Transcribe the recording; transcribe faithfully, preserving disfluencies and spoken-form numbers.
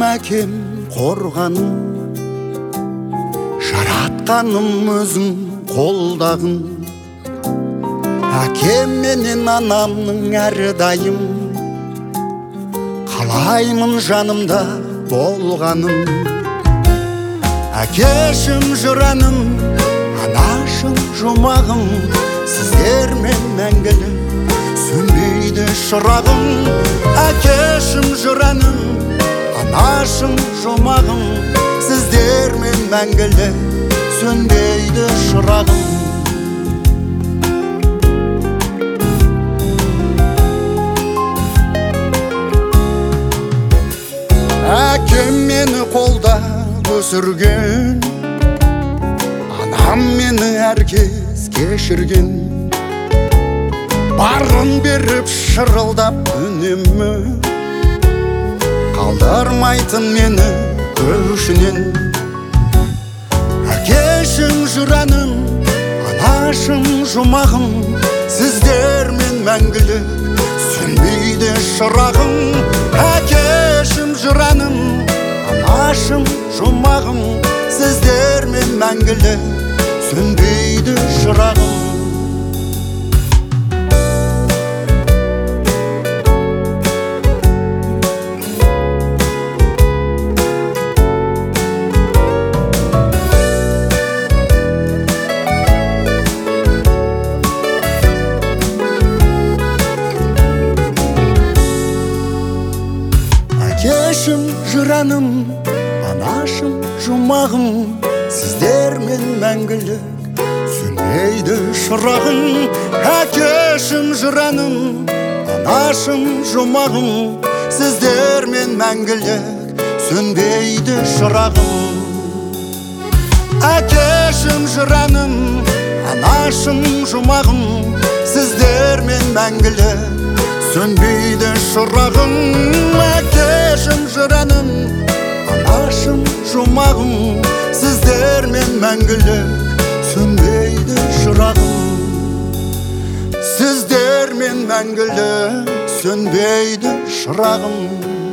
әкем қорғаным, жаратқаным өзің қолдағын. Әкем менен анамның әрдайым қалаймын жанымда болғаным. Әкешім жүраным, анашым жұмағым, сіздермен мәңгілік сөнбейді шырағым. Әкешім жүраным, анашым жұмағым, сіздермен мәңгілік сөнбейді шырағым. Әкем мені қолдап өсірген, анам мені әркез кешірген. Барын беріп шырылдап үнемі, қалдырмайтын мені көшінен. Әкешім жүраным, анашым жұмағым, сіздермен мәңгілік сөнбейді шырағым. Әкешім жүраным, анашым жұмағым, сіздермен мәңгілік сөнбейді шырағым. Әкешім жүраным, анашым жұмағым, сіздермен мәңгілік сөнбейді шырағым. Әкешім жүраным, анашым жұмағым, сіздермен мәңгілік сөнбейді шырағым. Әкешім жүраным, анашым жұмағым, сіздермен мәңгілік сөнбейді шырағым. Әкешім жүраным, анашым жұмағым, сіздермен мәңгілік сөнбейді шырағым. Сіздермен мәңгілік сөнбейді шырағым.